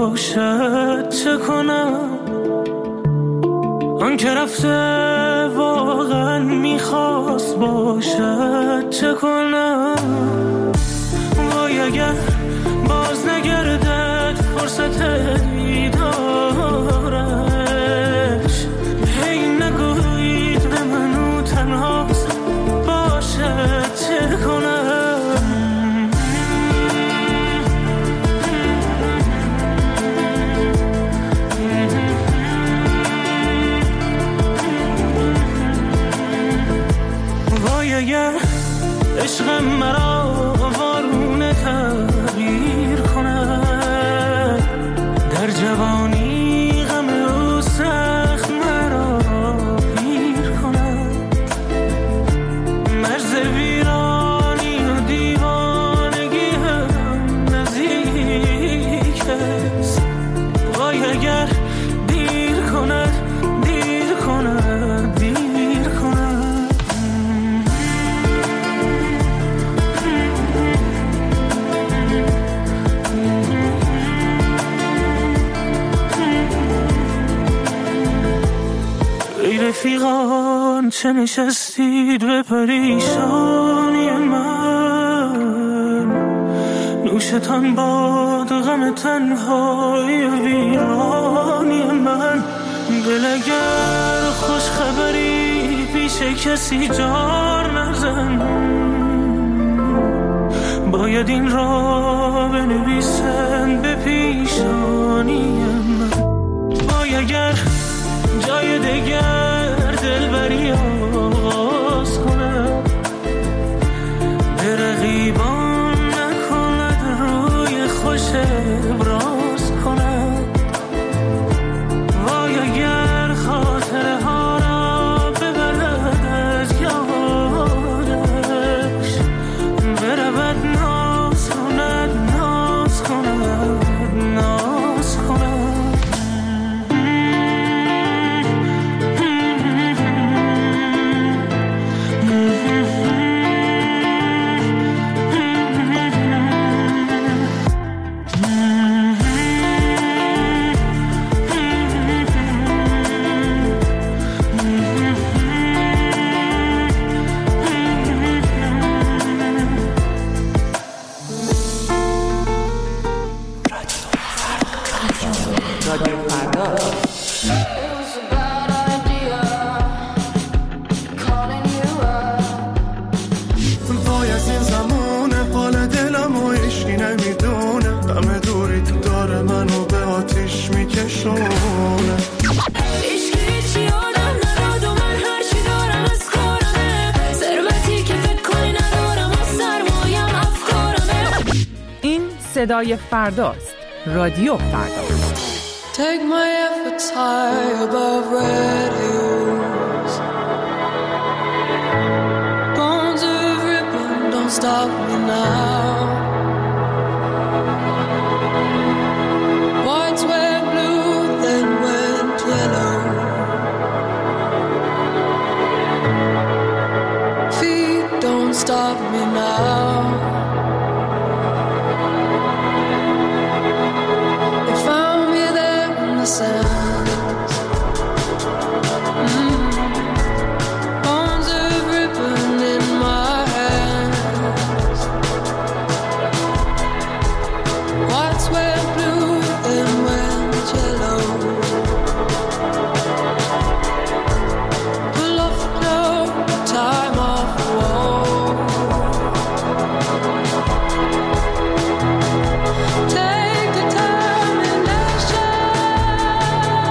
باشد چه کنم؟ آن که رفته واقعا میخواست باشد چه کنم؟ وای اگر باز نگردد فرصت دیدارش، هی نگویید به منو تنهاست باشد چه کنم؟ اگر عشق مرا وارونه تغییر کند، در جوانی غم او سخت مرا پیر کند، مرز ویرانی و دیوانگی هم نزدیک است. وای اگر دیر کند دیر کند دیر کند. رفیقان چه نشستید به پریشانی من، نوشتان باد غم تنهای ویرانی من. دل اگر خوش خبری پیش کسی جار نزن، باید این را بنویسن به پیشانی من. وای اگر جای دگر دلبری آغاز کنم، به رقیبان نکند روی خوش ابراز کنم. وای اگر خاطره ها را ببرد از یادش، برود ناز کند ناز کند ناز کند. صدای فرداست. رادیو فردا. Take my efforts high above radios. Bones of ribbon, don't stop me now. Whites were blue, then went yellow. Feet don't stop me now. Bones of ribbon in my hands. Whites were blue, then went yellow. Pull off the cloak, time off the wall. Take determination.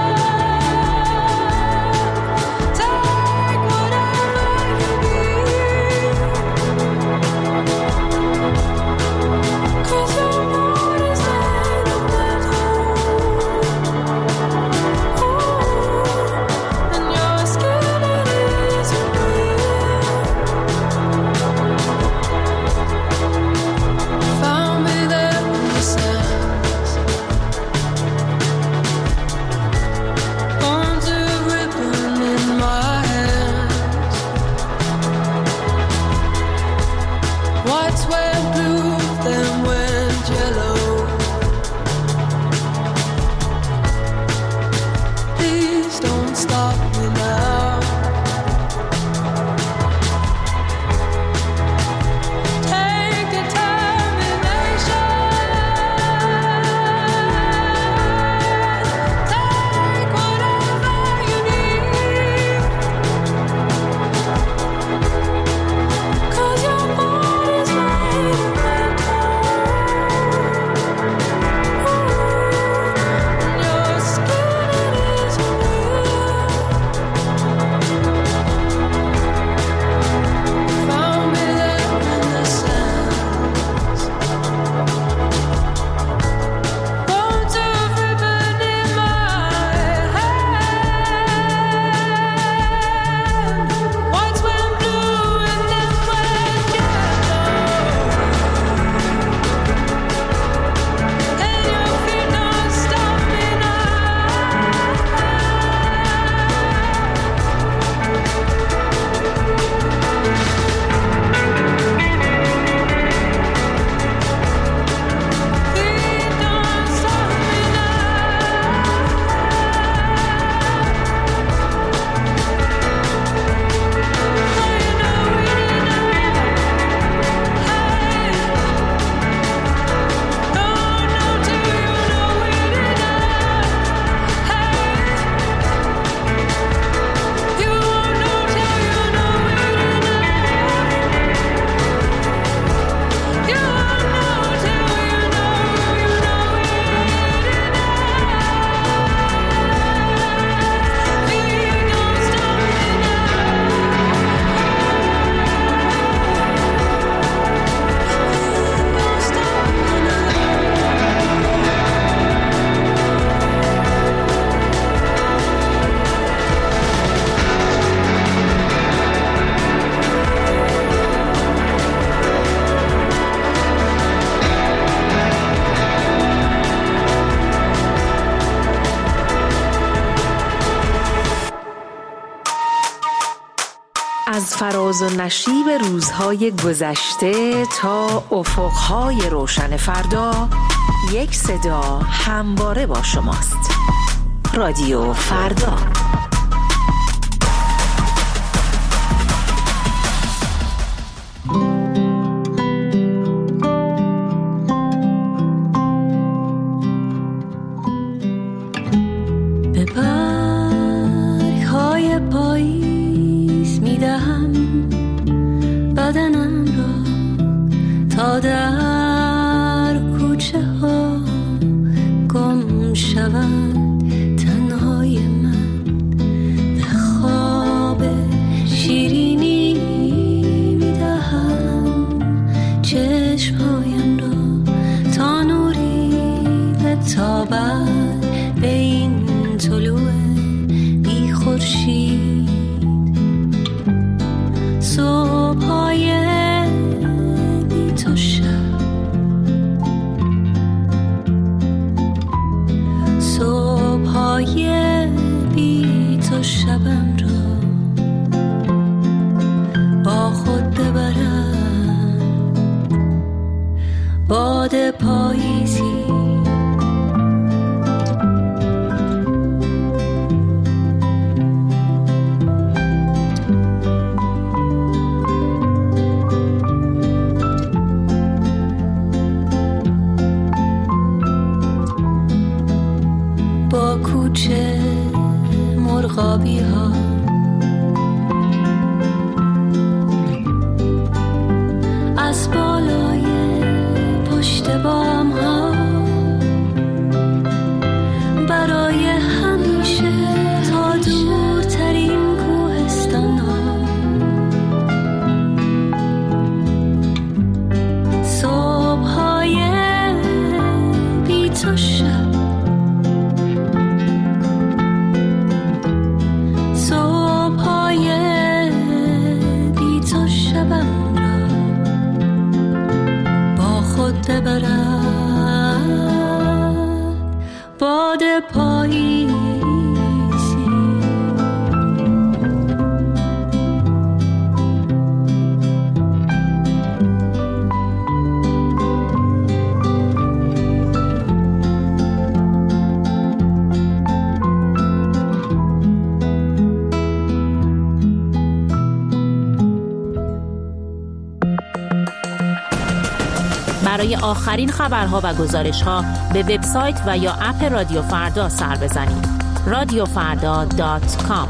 فراز و نشیب روزهای گذشته تا افقهای روشن فردا، یک صدا همواره با شماست. رادیو فردا. به برگ‌های پاییز می‌دهم بدنم را تا در کوچه ها گم شود. تنهای من به خواب شیرینی می‌دهم چشمهایم را تا نوری بتابد به این طلوع بی خورشید. صبح‌های بی تو شب، صبح‌های بی تو شبم را با خود ببرم. باد پاییزی کوچه مرغابی ها، از بالای پشت بام ها، برای همیشه تا دورترین کوهستان ها. صبح‌های بی تو شب، باد پاییزی. برای آخرین خبرها و گزارش‌ها به وبسایت و یا اپ رادیو فردا سر بزنید. radiofarda.com.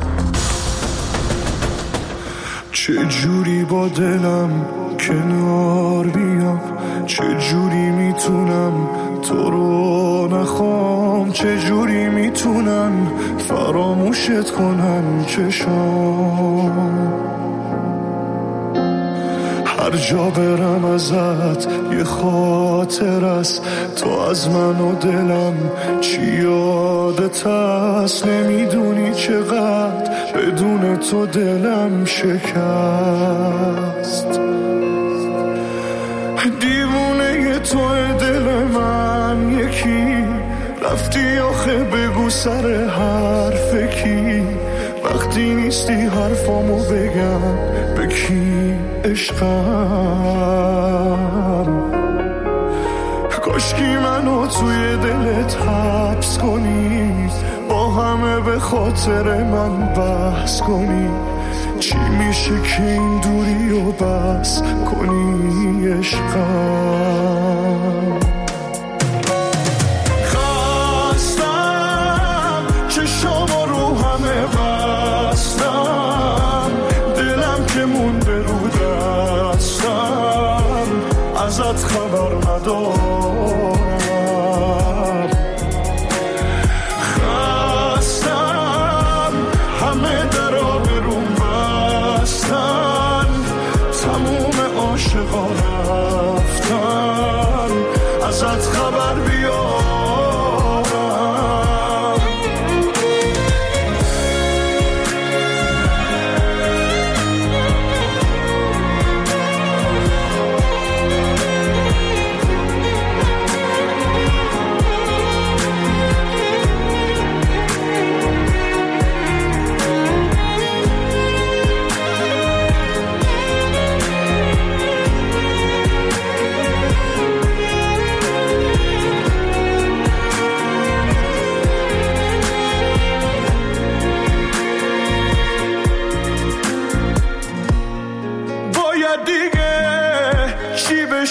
چه جوری با دلم کنار بیام، چه جوری میتونم تو رو نخوام، چه جوری میتونم فراموشت کنم چشام. هر جا برم ازت یه خاطر است، تو از من و دلم چی یادت هست. نمیدونی چقدر بدون تو دلم شکست. دیوونه توی دل من یکی، رفتی آخه بگو سر حرف کی. وقتی نیستی حرفامو بگم به کی عشقم. کاشکی منو توی دلت حبس کنی، با همه به خاطر من بحث کنی. چی میشه که این دوری و بس کنی عشقم. خستم چشامو رو همه بستم، دلم که مونده رو دستم، ازت خبر ندارم. خستم همه درا برون بستن، تموم عاشقا رفتن،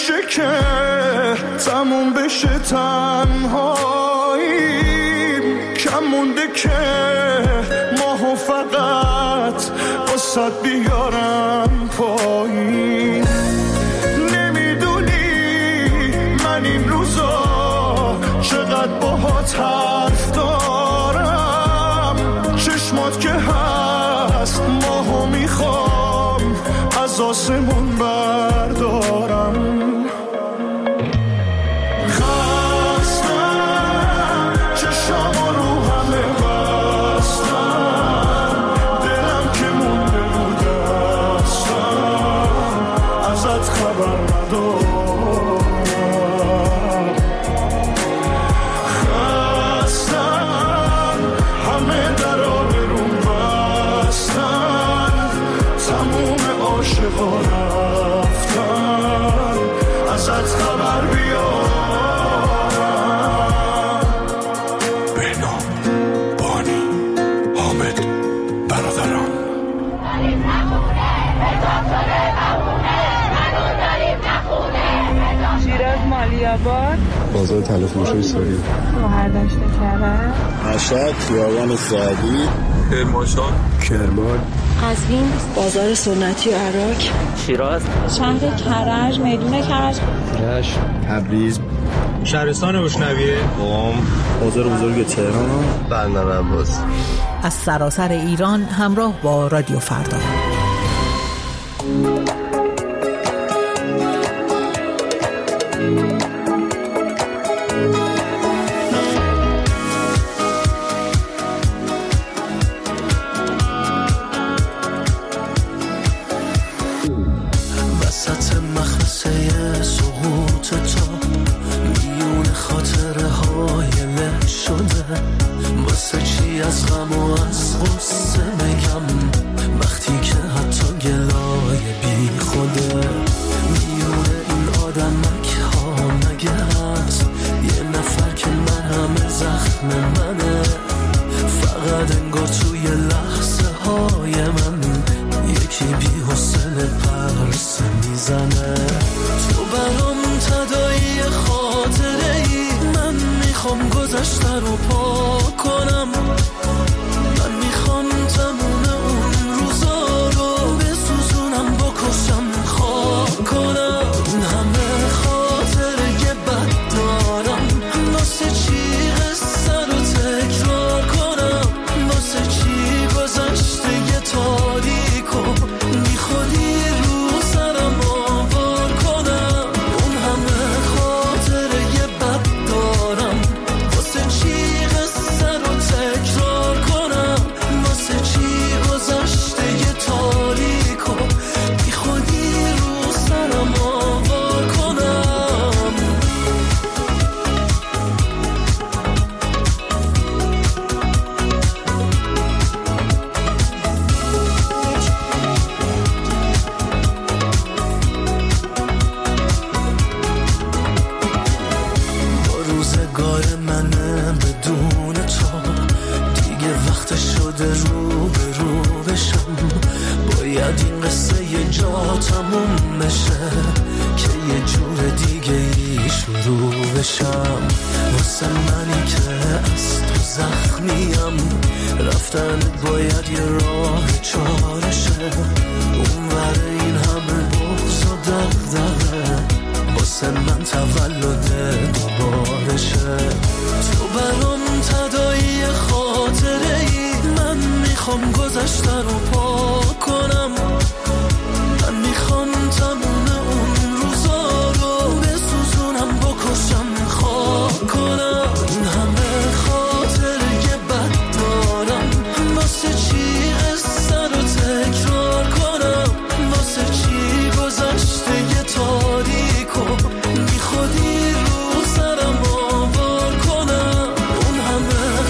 میشه که تموم بشه تنهاییم، کم مونده که ماهو فقط واسه بیارم پایین. نمیدونی من این روزا چقدر باهات حرف دارم، چشمات که هست ماهو میخوام از آسمون بردارم. بازار تلفروشی ساری، شهردشت کرد، مشهد، خیابان سعدی، کرمانشاه، کرمان، قزوین، بازار سنتی عراق، شیراز، شهر کرج، میدون کرج، رشت، تبریز، شهرستان روشنویه، قم، بازار بزرگ تهران، بندر عباس. از سراسر ایران همراه با رادیو فردا.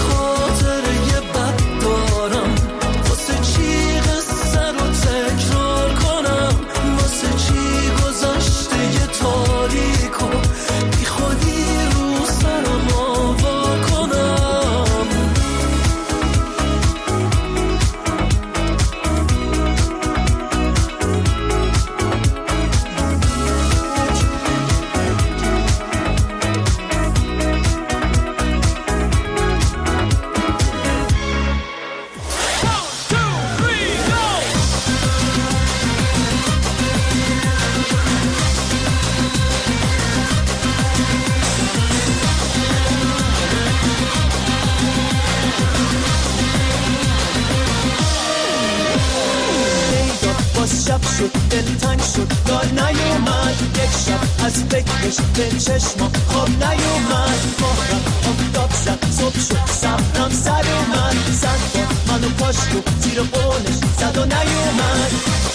تکرار شد دل تنگ شد دار نیومد یک شب از فکرش به چشما خواب نیومد ماهرم آفتاب زد صبح شد صبرم سر اومد زد با منو کاشت و زیر قولش زد و نیومد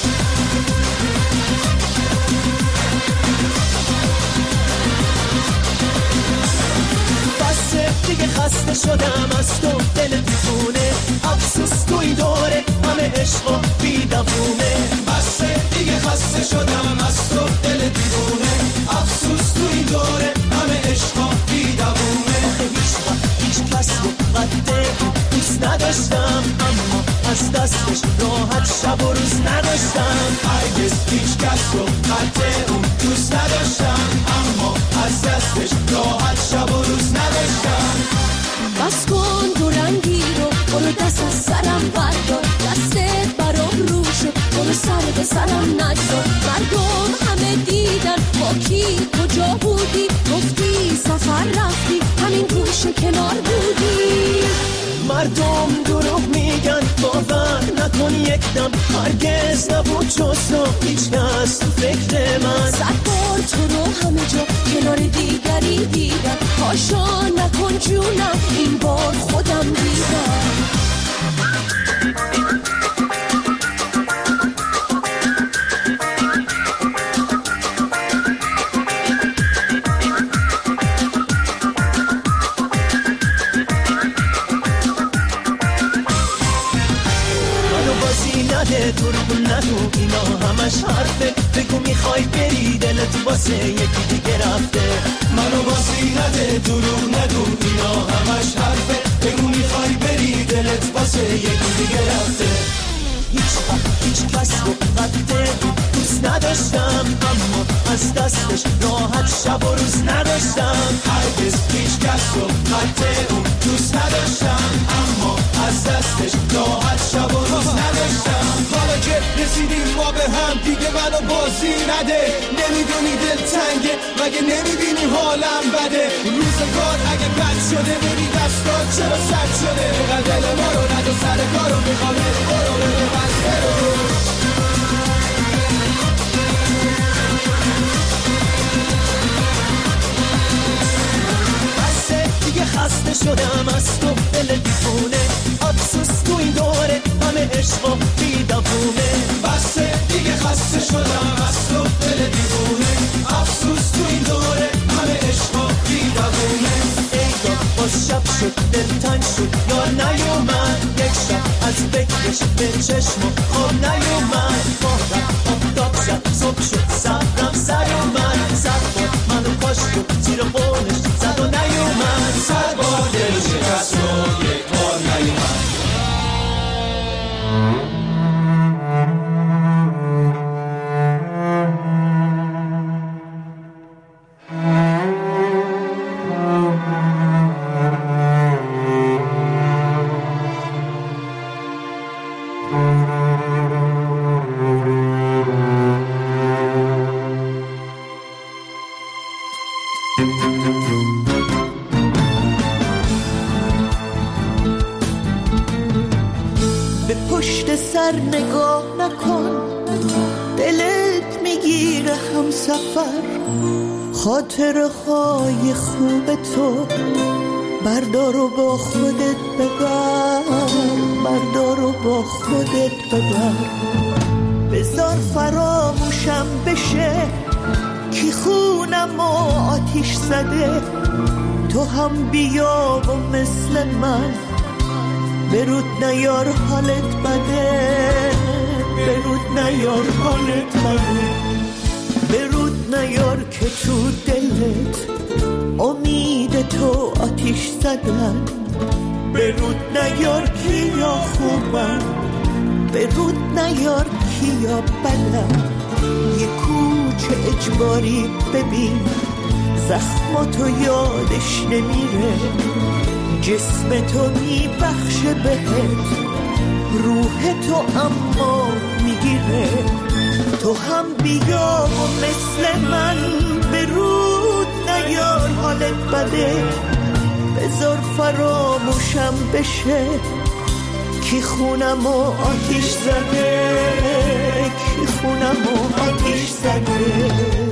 بسه دیگه خسته شدم از تو دل دیوونه افسوس تو این دوره همه عشق و بی‌دوونه بسه دیگه خسته شدم از تو دل دیوونه افسوس تو این دوره همه عشق و بی‌دوونه هیچ کس رو قد دوست نداشتم اما از دستش راحت شب و روز نداشتم هرگز هیچ کس رو قد اون دوست نداشتم اما از دستش راحت شب و روز نداشتم بس کن دو رنگی رو برو دست از سرم بردار دستت برام رو شد برو سر به سرم نگذار مردم همه دیدن با کی کجا بودی گفتی سفر رفتی همین گوشه کنار بودی مردم دروغ میگن باور نکن یک دم هرگز نبود جز تو هیچ کس تو فکر من صد بار تو رو همه جا کنار دیگری دیدم پاشا نکن جونم این بار خودم دیدم دروغ نگو اینا همش حرفه بگو میخوای بری دلت واسه یکی دیگه رفته منو بازی نده دروغ نگو اینا همش حرفه بگو میخوای بری دلت واسه یکی دیگه رفته هیچ کس رو قد دوست نداشتم اما از دستش راحت شب و روز نداشتم هرگز هیچ کس رو قد اون دوست نداشتم اما از دستش راحت شب و روز نداشتم حالا که رسیدیم ما به هم دیگه منو بازی نده نمیدونی دل تنگه مگه نمیبینی حالم بده روزگار اگه بد شده ببین دستات چرا سرد شده دل ما رو ندو سر کارو میخوام برو برو برو دیگه خسته شدم از تو دل دیوونه افسوس تو این دوره همه عشق و بی‌دوونه بسه دیگه خسته شدم از تو دل دیوونه افسوس تو این دوره همه عشق و بی‌دوونه ای باز شب شد دل تنگ شد یار نیومد یک شب از فکرش به چشم خواب نیومد ماهرم آفتاب زد صبح شد صبرم سر اومد صد بار منو کاشت و زیر قولش زد و نیومد صد بار دل شکست و یک بار نیومد نگاه نکن دلت میگیره هم سفر خاطره های خوب تو بردار و با خودت ببر بردار و با خودت ببر بذار فراموشم بشه کی خونم و آتیش زده تو هم بیا و مثل من برود نیار حالت بده برود نیار حالت بده برود نیار که تو دلت امید تو آتیش زدن برود نیار کیا خوبن برود نیار کیا بدن یه کوچه اجباری ببین زخماتو یادش نمیره جسم تو میبخشه بهت روح تو اما میگیره تو هم بیا و مثل من برود نیار حالت بده بذار فراموشم بشه کی خونم و آتیش زده که خونم و آتیش زده.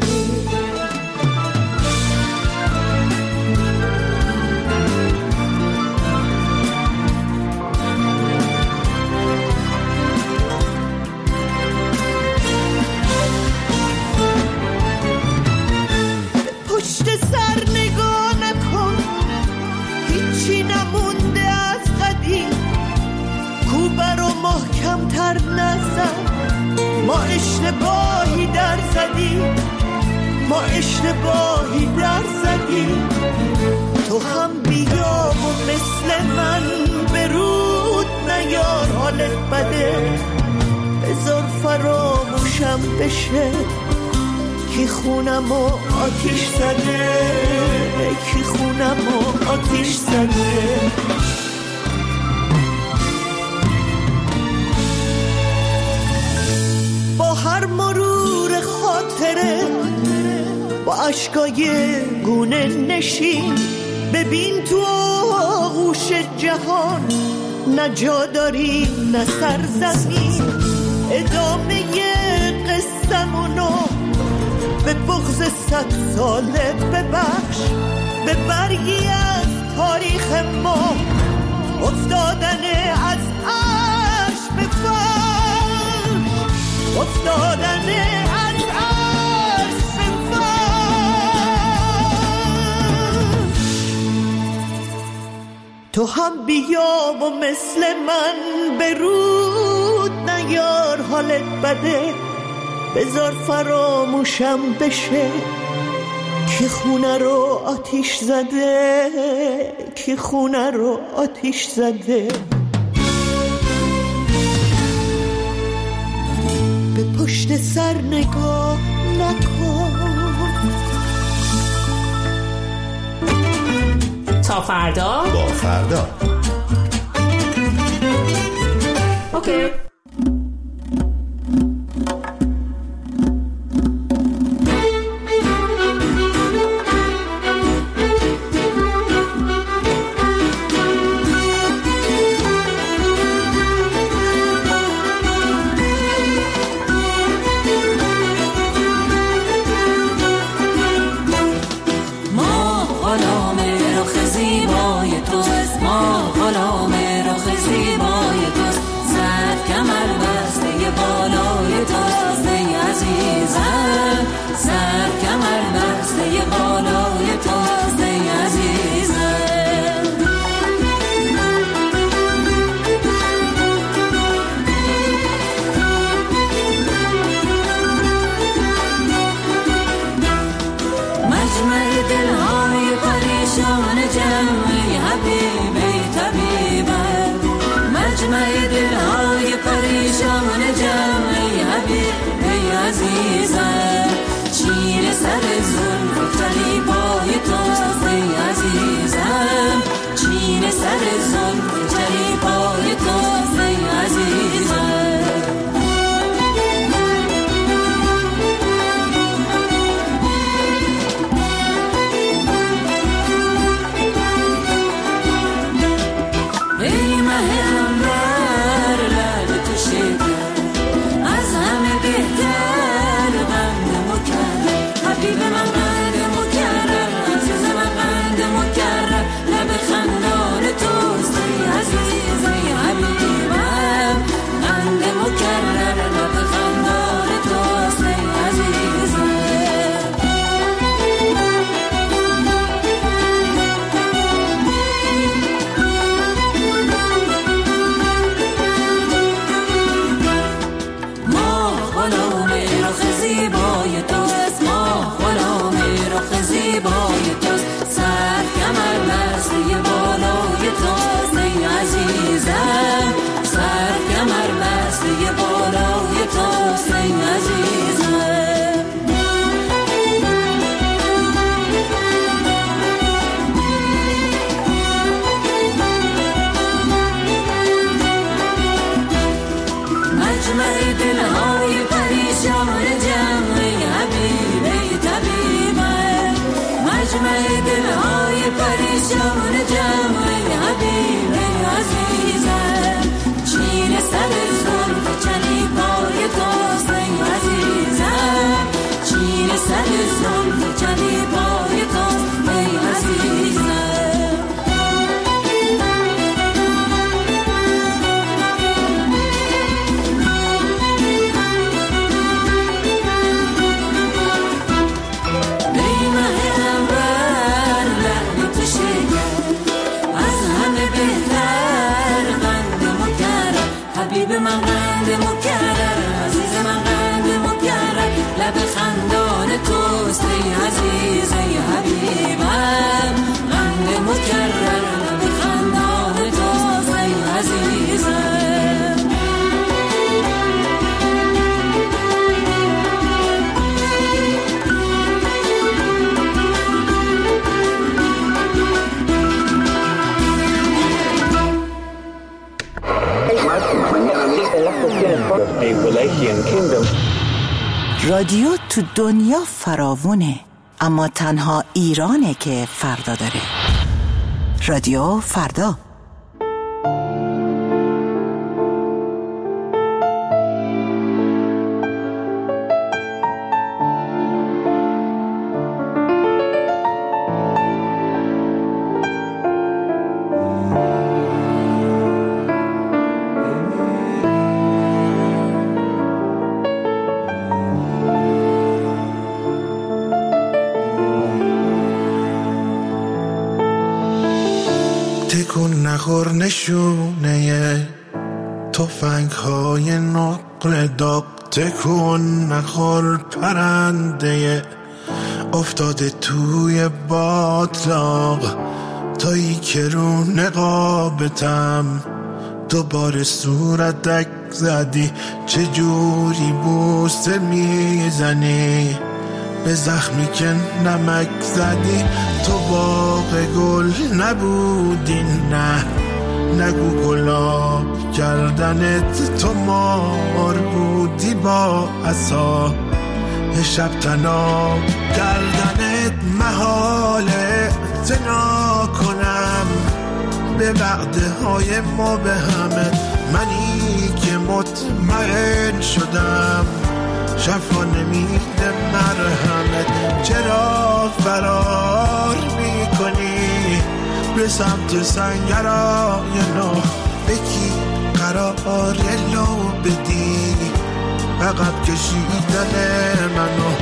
پشت سر نگاه نکن، هیچی نمونده از قدیم. کوبه رو محکم تر نزن، ما اشتباهی در زدیم، ما اشتباهی در زدیم. تو هم بیا و مثل من به رود نیار، حالت بده بذار فراموشم بشه که خونم و آتیش زده، که خونم و آتیش زده. با هر مرور خاطره با عشقای گونه نشین، ببین تو آغوش جهان نه جا داریم نه سرزمین. ادامه قصه‌مونو به بغض 100 ساله ببخش، به برگی از تاریخ ما افتادن از عرش به فرش، افتادن از عرش به فرش. تو هم بیا و مثل من به رود نیار، حالت بده بذار فراموشم بشه که خونه رو آتیش زده، که خونه رو آتیش زده. به پشت سر نگاه نکن. تا فردا با فردا. اوکی. سر زلف چلی پای تو حبیب من قند مکرر، عزیز من قند مکرر، لب خندان توست ای عزیز ای حبیبم، قند مکرر لب خندان توست ای عزیزم. رادیو تو دنیا فراوونه، اما تنها ایرانه که فردا داره. رادیو فردا. تکون نخور نشونه تفنگ های نقره داغ، تکون نخور پرنده افتاده توی باطلاق، تایی که رو نقابتم دوباره صورتک زدی، چجوری بوسه میزنی به زخمی که نمک زدی، تو باغ گل نبودی نه، نگو گلاب کردنت، تو مار بودی با عصا شب تناب کردنت، محاله اعتنا کنم به وعده های ما به همه، منی که مطمئن شدم شفا نمیده مرهمت، چرا فرار میکنی به سمت سنگرای نو، بکی قرار لو بدی عقب کشیدن منو.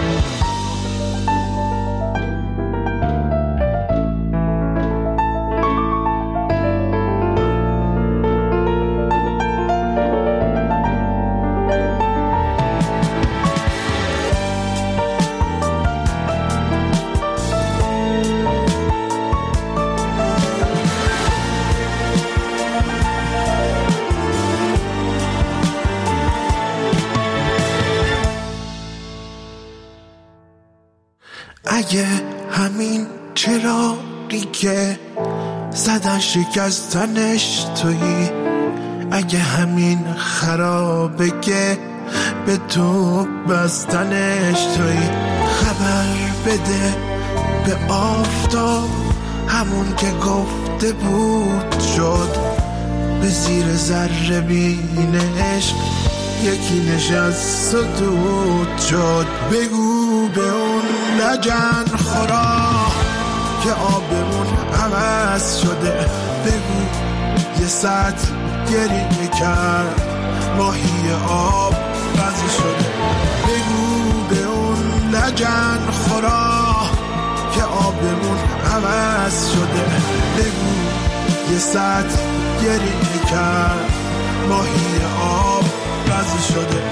اگه همین چراغی که زدن شکستنش تویی، اگه همین خرابه که به تو بستنش تویی، خبر بده به آفتاب همون که گفته بود شد، به زیر ذره بین عشق یکی نشست و دود شد، بگو به اون لجن خورا که آبمون عوض شده، بگو یه سطل گریه کرد ماهی آب بزی شده، بگو به اون لجن خورا که آبمون عوض شده، بگو یه سطل گریه کرد ماهی آب بزی شده.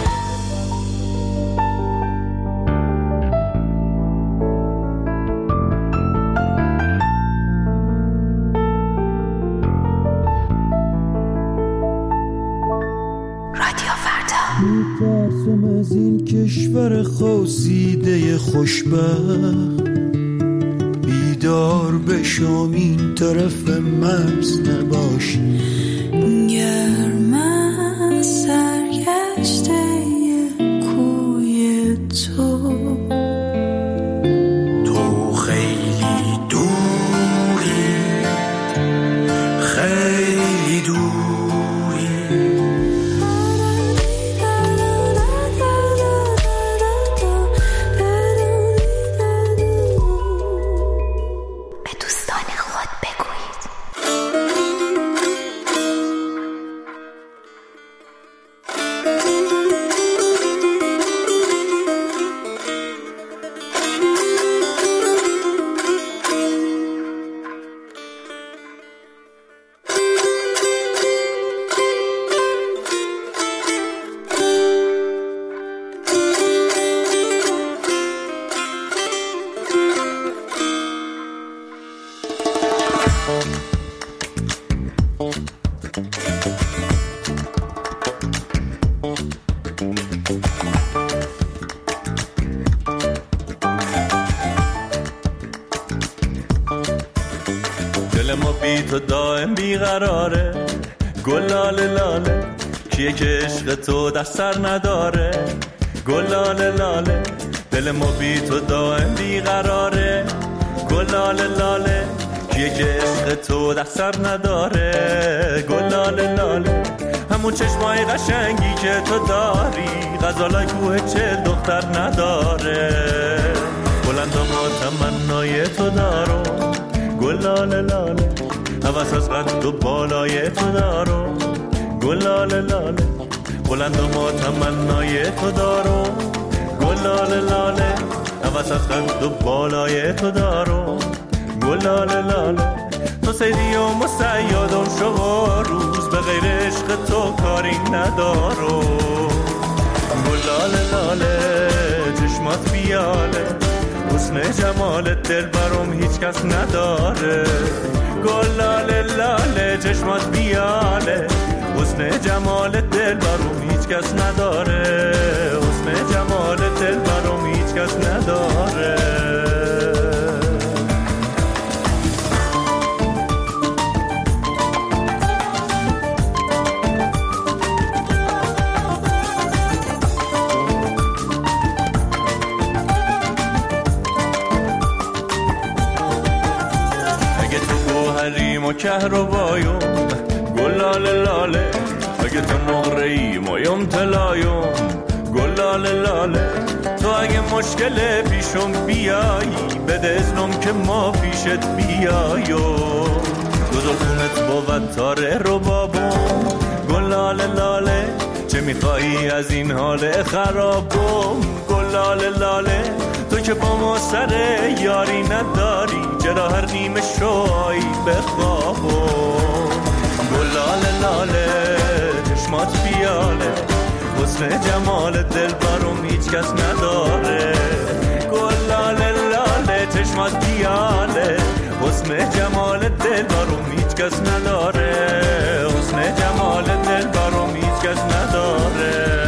میترسم از این کشور خواسیده خوشبخت، بیدار بشم این طرف مرز نباش، گرم سرگشته کوی تو، تو خیلی دوری خیلی دوری، تو دائم بیقراره. گل لاله لاله کیه که عشق تو در سر نداره. گل لاله لاله دل ما بی تو دائم بیقراره. گل لاله لاله کیه که عشق تو در سر نداره. گل لاله لاله همون چشمای قشنگی که تو داری غزالای کوه چل دختر نداره. بلند ما تمنای تو دارو. گل لاله لاله هوس از قد و بالای تو دارو. گل لاله لاله بلند ما تمنای تو دارو. گل لاله لاله هوس از قد و بالای تو دارو. گل لاله لاله تو سیدی و مسیادم شو روز به غیر عشق تو کاری ندارو. گل لاله لاله چشمات بیاله حسن جمالت دل برام هیچ کس نداره. گل لاله لاله چشمات بیاله حسن جمالت دل برام هیچ کس نداره. حسن جمالت دل برام هیچ کس نداره. کهربایم گل لاله لاله اگه تو نقره‌ای مایم طلایم. گل لاله لاله تو اگه مشکل پیشم بیایی بده اذنم که ما پیشت بیایم. گذارتونت بود تاره ربابم. گل لاله لاله چه میخوایی از این حال خرابم. گل لاله لاله تو که با ما سر یاری نداری چرا هر نیمه شوایی بخوابم. گل لاله لاله چشمات بیاله حسن جمال دل برام هیچ کس نداره. گل لاله لاله چشمات بیاله حسن جمال دل برام هیچ کس نداره. حسن جمال دل برام هیچ کس نداره.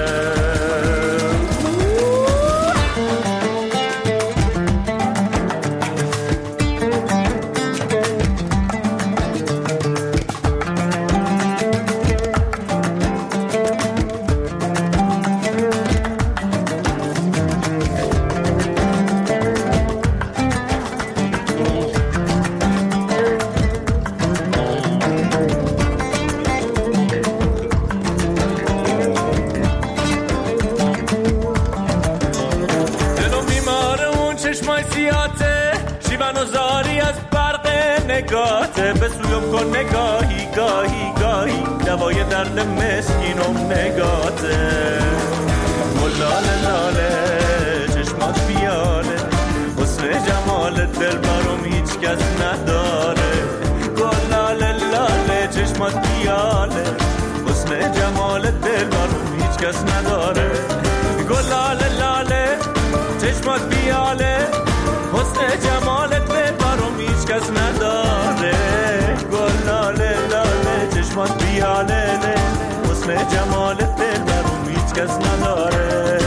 به سویم کن نگاهی گاهی گاهی دوای درد مسکینم نگاته. گل لاله لاله چشمات بیاله حسن جمال دل برام هیچ کس نداره. گل لاله لاله چشمات بیاله حسن جمال دل برام هیچ کس نداره. گل لاله لاله چشمات بیاله حسن جمال دل برام هیچ کس نداره. گل لاله لاله چشمات بیاله حسن جمال دل برام هیچ کس نداره.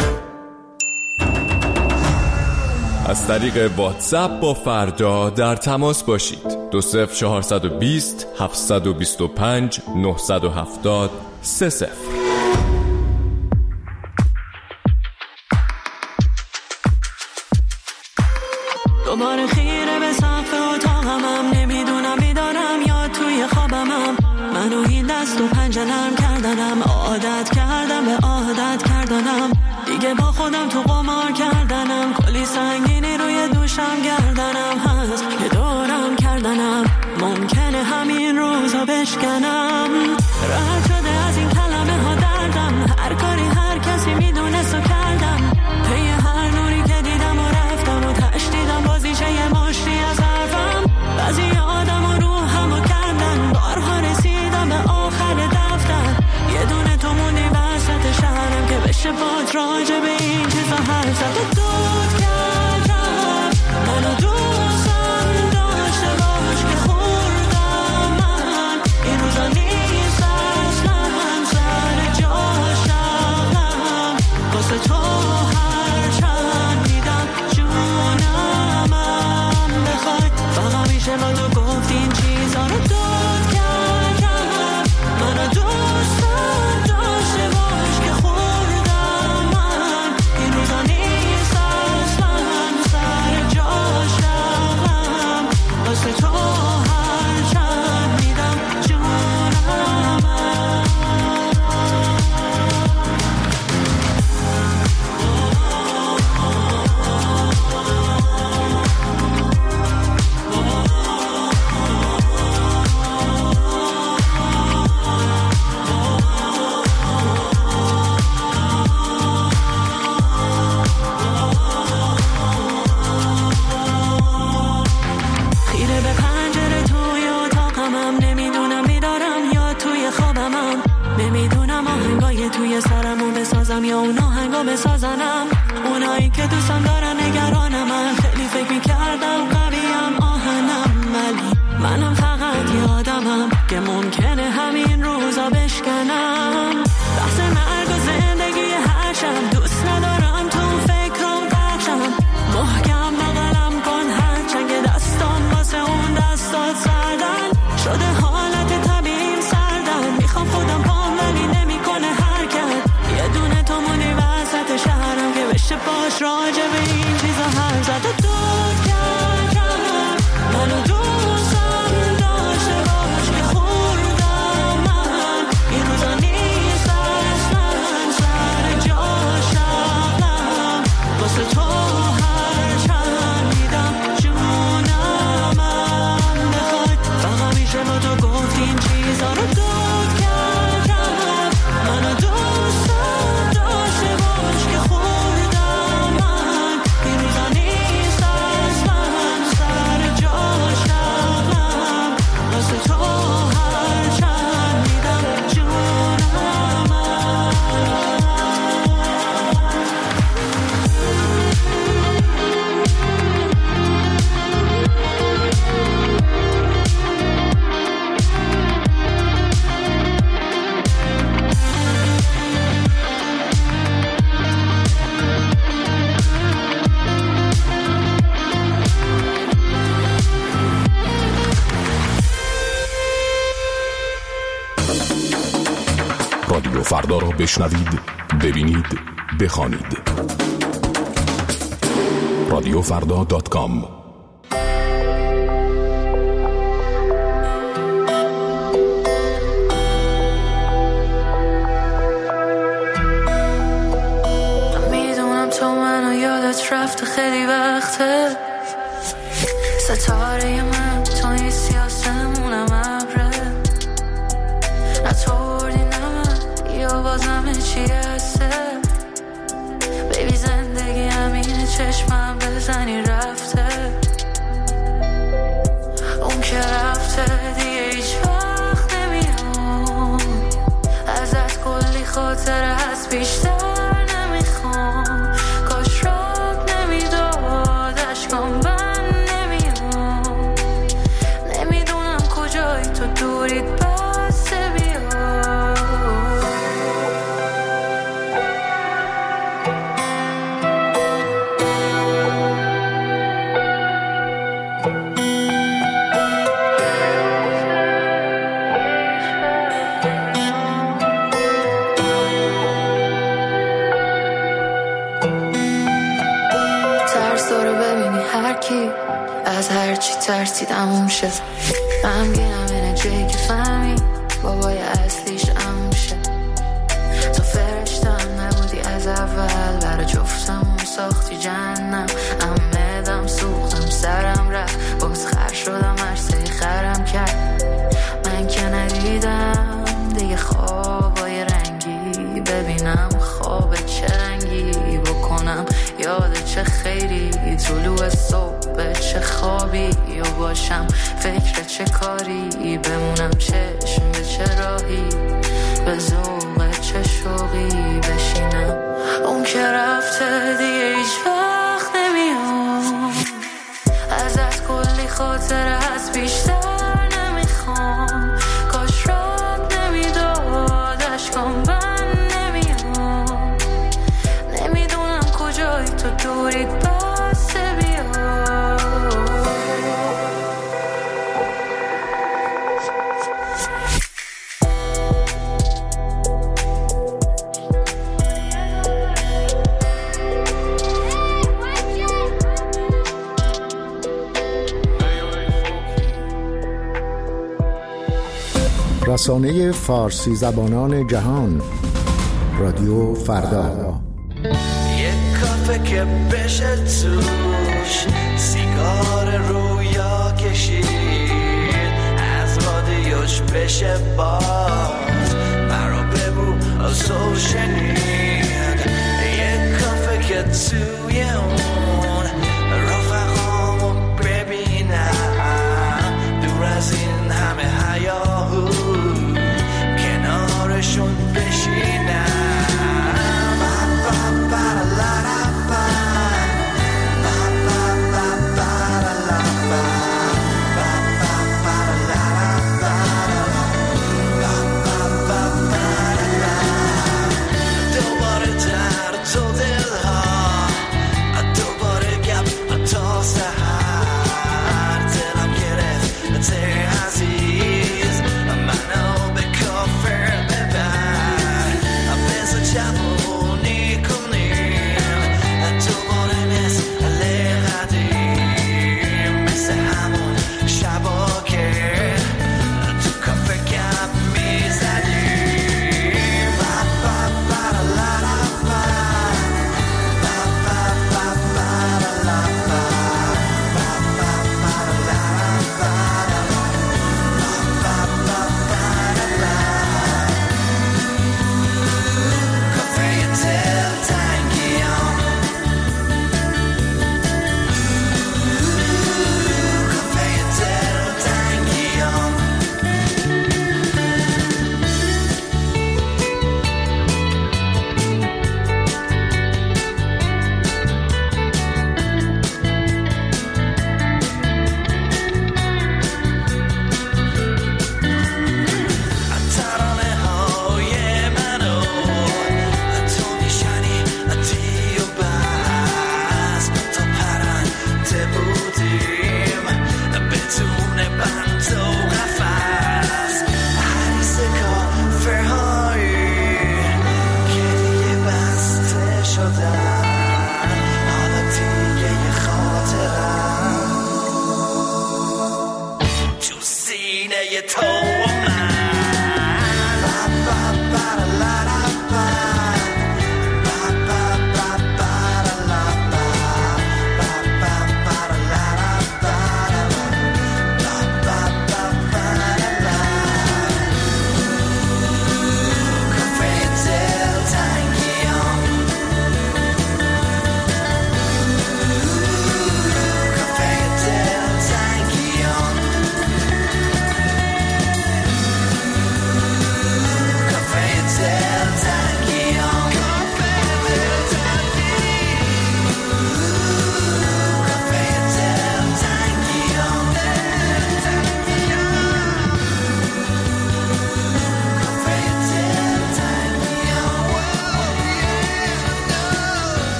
از طریق واتساپ با فردا در تماس باشید. 20420 725 970 30. دوباره خیره به سقف اتاقمم نمیدونم بیدارم یا توی خوابمم. منو این دست و پنجه نرم کردنم عادت کردم به عادت کردنم دیگه با خودم تو قمار کردنم. کلی سنگینی روی دوشم گردنم هست که دورم کردنم ممکنه همین روزا بشکنم. رد شده از این کلمه ها دردم هر کاری هر کسی میدونست و کردم. پی هر نوری که دیدم و رفتم و تشدیدم بازیشه یه مشتی از حرفم. بعضی آدم و روحم و کردن بارها رسیدم به آخر دفتر. یه دونه تو موندی وسط شهرم که بشه باد راجع به این چیزا حرف زد. و دود کردم منو دوستم داشته باش که خوردم من این روزا نیست اصلا. که توی سرمو بسازم یا اون آهنگا بسازنم. اونایی که دوستم دارن نگرانم، من خیلی فکر میکردم قویم آهنم، ولی منم فقط یه آدمم که ممکنه همین روزا بشکنم. بحث مرگ و زندگی هر شب دوست ندارم تو فکرام قرشم. محکم بغلم کن هرچند که دستام واسه اون دستات سردن شده، حالت طبیعیم سردن. میخوام خودم پام ولی نمیکنه حرکت. یه دونه تو مونی وسط شهرم که بشه باش راجع به این چیزا هر زد و دود کردم. منو دوستم داشته باش که خوردم من این روزا نیست اصلا سر جاشم. واسه تو هر چند میدم جونم بخواد. فقط میشه با تو گفت این چیزا رو دود کردم. منو دوستم داشته باش که خوردم من این روزا نیست اصلا سر جاشم. واسه تو هر چند میدم جونم. رادیو فردا را بشنوید، ببینید، بخوانید. radiofrda.com. میدونم تو منو یادت رفته خیلی وقته. ستاره من تو نیستی آسمونم ابره. نطوردی نه من یا بازم چی هسته. بیبی زندگی همینه چشمم بزنی رفته. اون که رفته دیگه هیچ وقت نمیام. ازت کلی خاطره هست بیشتر نمیخوام. کاش راب نمیداد اشکام بند نمیام. نمیدونم کجایی تو دورید بس بیا. ترس داره ببینی هر کی از هر چی ترسیدم اون شه. غمگینم اینه جایی که فهمی بابای اصلیش امون شه. تو فرشتم نبودی از اول، برای جفتمون ساختی جهنم. امدم سوختم سرم رفت باز خر شدم عرصه خرم کرد. من که ندیدم دیگه خوابای رنگی، ببینم خواب چه رنگی بکنم. یاد چه خیلی طلوع صبح چه خوابی و باشم فکر چه کاری. بمونم چشم به چه راهی به ذوق چه شوقی بشینم. اون که رفته دیگه هیچ وقت نمیام. ازت کلی خاطره هست بیشتر نمیخوام. کاش راب نمیداد اشکام بند نمیام. نمیدونم کجایی تو دورید بس بیا. رسانه فارسی زبانان جهان، رادیو فردا. یک کافه که بشه توش سیگار رویا کشید، از رادیوش بشه باز مرا ببو آسو شنید. یک کافه که توی اون رفقامو ببینم، دور از این همه هیاهو کنارشون بشینم.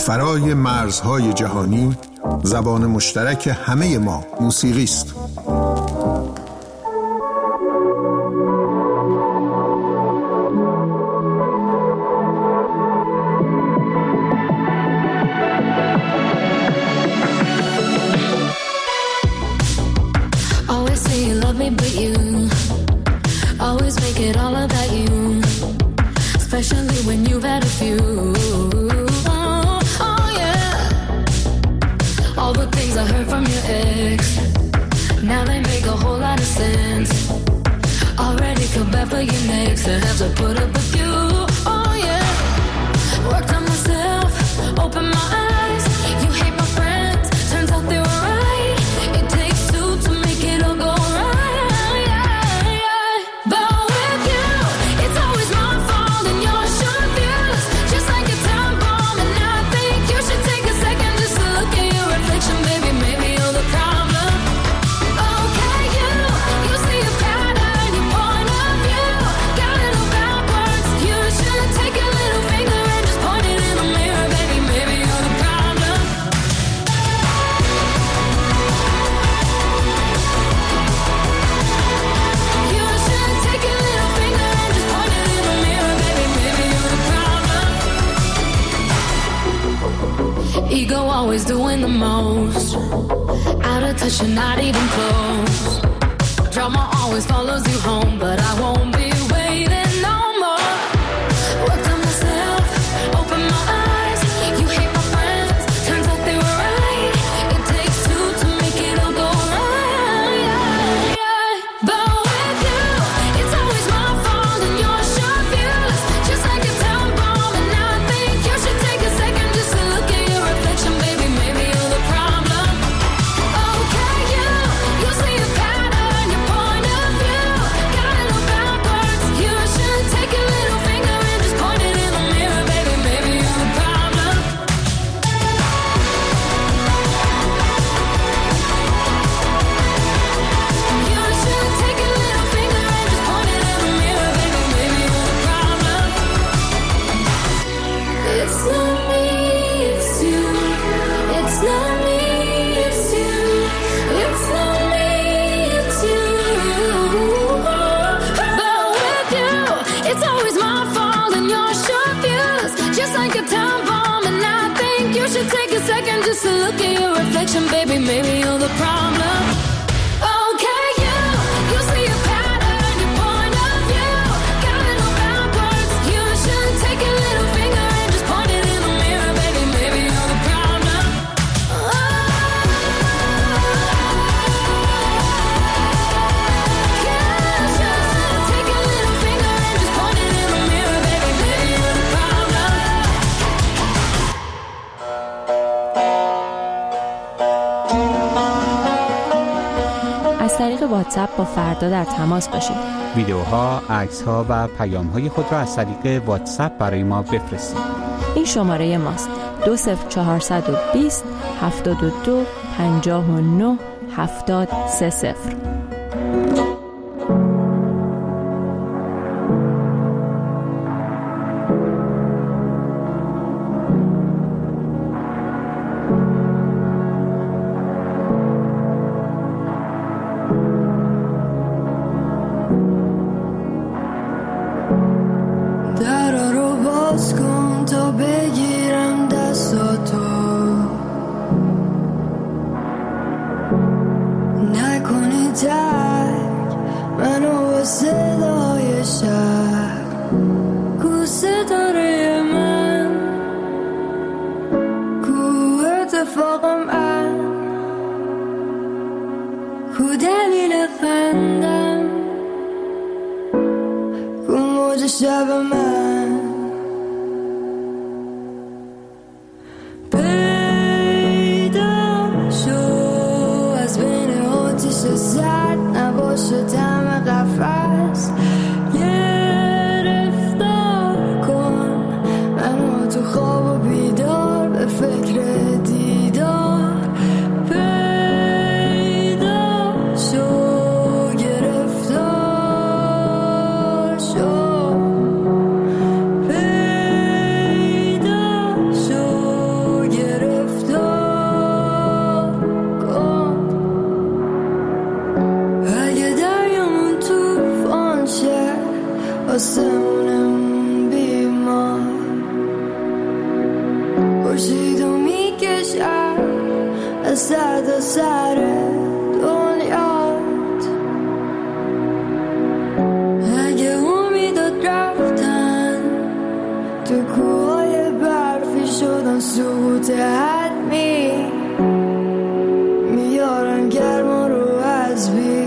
فرای مرزهای جهانی زبان مشترک همه ما موسیقی است. Especially when you've had a few. Oh yeah. All the things I heard from your ex, now they make a whole lot of sense. Already feel bad for your next to have to put up with you. Oh yeah. Worked on myself, open my eyes. You hate my friends, turns out they were right. It takes two to make it all go right. Yeah. But with you, it's always my fault and your short views, just like a time bomb. And I think you should take a second just to look at your reflection, baby. Maybe you're the problem. Okay, you see a pattern, your point of view got it all backwards. You should take a little finger and just point it in the mirror, baby. Maybe you're the problem. You should take a little finger and just point it in the mirror, baby. Maybe you're the problem. Ego always doing the most, out of touch and not even close. Drama always follows you home, but I won't be waiting no more. Worked on myself, open my eyes. You hate my friends, turns out they were right. It takes two to make it all go right. But with you, it's always my fault and your short views, just like a time bomb. And I think you should take a second just to look at your reflection, baby. Maybe you're the problem. Okay, you see a pattern, your point of view got it all backwards. You should take a little finger and just point it in the mirror, baby. Maybe you're the problem. You should take a little finger and just point it in the mirror, baby. Maybe you're the problem. It's not me, it's you. It's not me, it's you. It's not me, it's you. But with you, it's always my fault and your short views, just like a time bomb. And I think you should take a second just to look at your reflection, baby. Maybe you're the problem. Okay, you see a pattern, your point of view got it all backwards. You should take a little finger and just point it in the mirror, baby. Maybe you're the problem. You should take a little finger and just point it in the mirror, baby. Maybe you're the problem. از طریق واتساپ با فردا در تماس باشید. ویدیوها، عکس‌ها و پیام‌های خود را از طریق واتساپ برای ما بفرستید. این شماره ماست: 20420 72 59 70 30. درا رو باز کن تا بگیرم دستاتو، نکنی ترک منو با صدای شهر. کو ستاره من، کو اتفاقم من، کو دلیل خندم، کو موج شب من. پیدا شو از بین آتیش زد، نباشه طعم قفس. گرفتار کن منو تو خواب و بیدار، به فکر دیدار. پیدا شو گرفتار شو، پیدا شو آسمونمون بیمار خورشیدو میکشم از سر تا سر دنیات. اگه امیدات رفتن تو کوهای برفی شدن سقوط حتمی، میارن گرما رو از بی